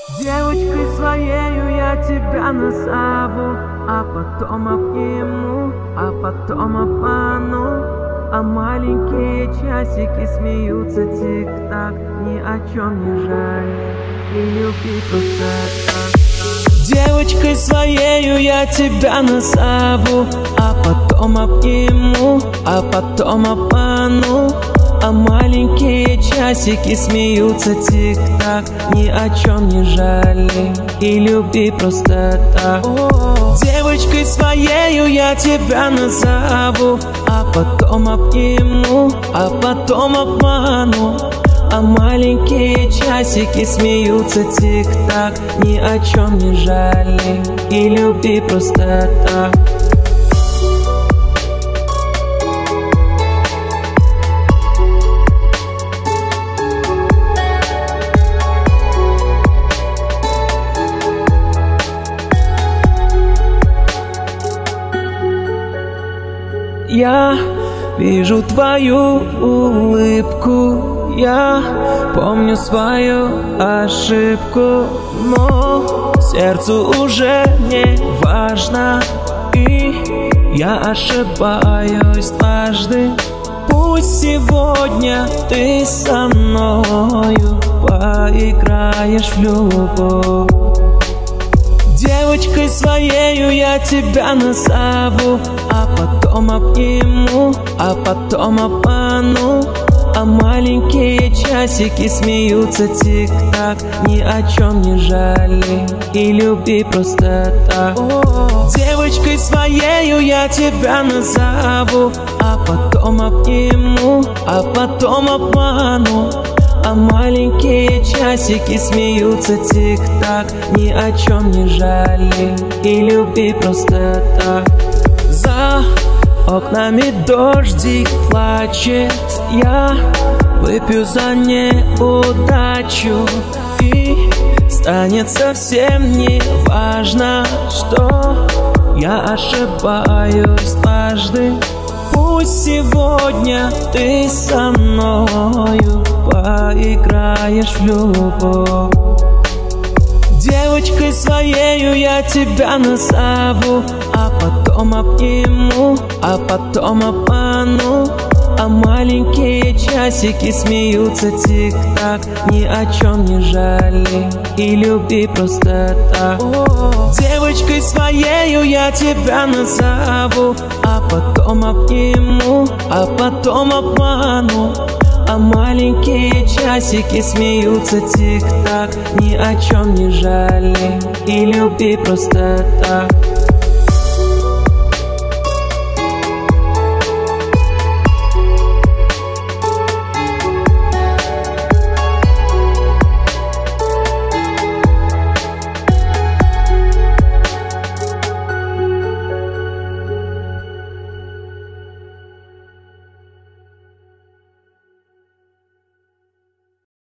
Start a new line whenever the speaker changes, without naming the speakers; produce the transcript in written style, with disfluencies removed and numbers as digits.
Девочкой своею я тебя назову, а потом обниму, а потом обману. А маленькие часики смеются тик-так, ни о чем не жаль и люби просто так. Девочкой своею я тебя назову, а потом обниму, а потом обману. А маленькие часики смеются тик-так, ни о чем не жалей и люби просто так. Девочкой своею я тебя назову, а потом обниму, а потом обману. А маленькие часики смеются тик-так, ни о чем не жалей и люби просто так. Я вижу твою улыбку, я помню свою ошибку, но сердцу уже не важно, и я ошибаюсь дважды. Пусть сегодня ты со мною поиграешь в любовь. Девочкой своею я тебя назову, а потом обниму, а потом обману. А маленькие часики смеются тик-так, ни о чем не жалей и люби просто так. Девочкой своею я тебя назову, а потом обниму, а потом обману. А маленькие часики смеются тик-так, ни о чем не жалей и люби просто так. За окнами дождик плачет, я выпью за неудачу, и станет совсем не важно, что я ошибаюсь дважды. Пусть сегодня ты со мною поиграешь в любовь. Девочкой своею я тебя назову, а потом обниму, а потом обману. А маленькие часики смеются тик-так, ни о чем не жалей и люби просто так. Девочкой своею я тебя назову, а потом обниму, а потом обману. А маленькие часики смеются тик-так, ни о чем не жалей и люби просто так.